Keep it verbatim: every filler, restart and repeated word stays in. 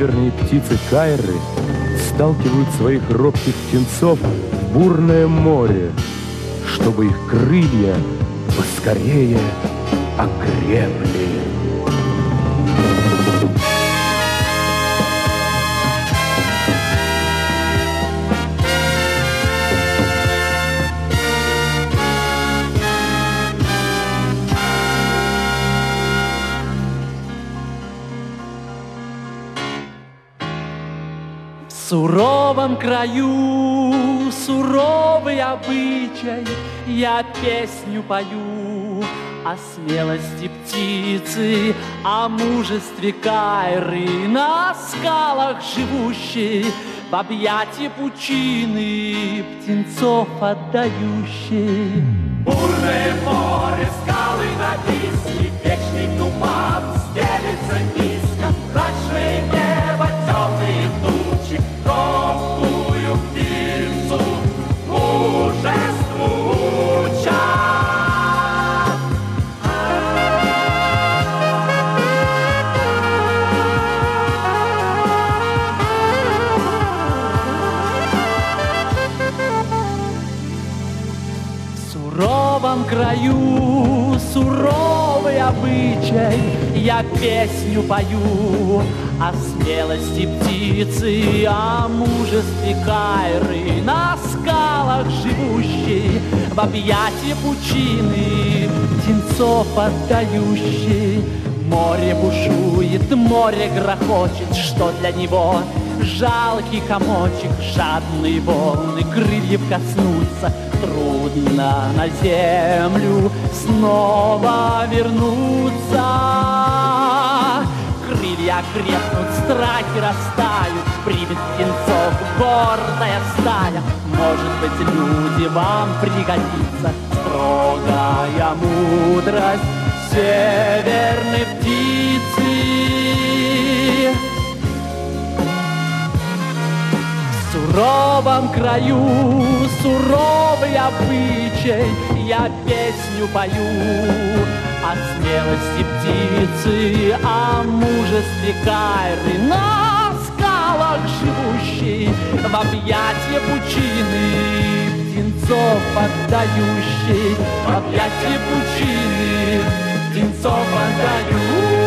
северные птицы Кайры сталкивают своих робких птенцов в бурное море, чтобы их крылья поскорее окрепли. В суровом краю суровый обычай, я песню пою о смелости птицы, о мужестве Кайры, на скалах живущей, в объятии пучины птенцов отдающей. Бурное море, скалы нависли, вечный туман стелется низко, мрачное небо, темные тучи, робкую птицу мужеству учат. В суровом краю суровый обычай, я песню пою о смелости птицы, о мужестве Кайры, на скалах живущей, в объятии пучины птенцов отдающей. Море бушует, море грохочет, что для него жалкий комочек, жадные волны крыльев коснуться, трудно на землю снова вернуться. Крылья крепнут, страхи растают, примет птенцов гордая стая. Может быть, люди, вам пригодится строгая мудрость северной птицы. В суровом краю суровый обычай, я песню пою о смелости птицы, о мужестве Кайры, на скалах живущей, в объятия пучины птенцов отдающей, в объятия пучины птенцов отдающей.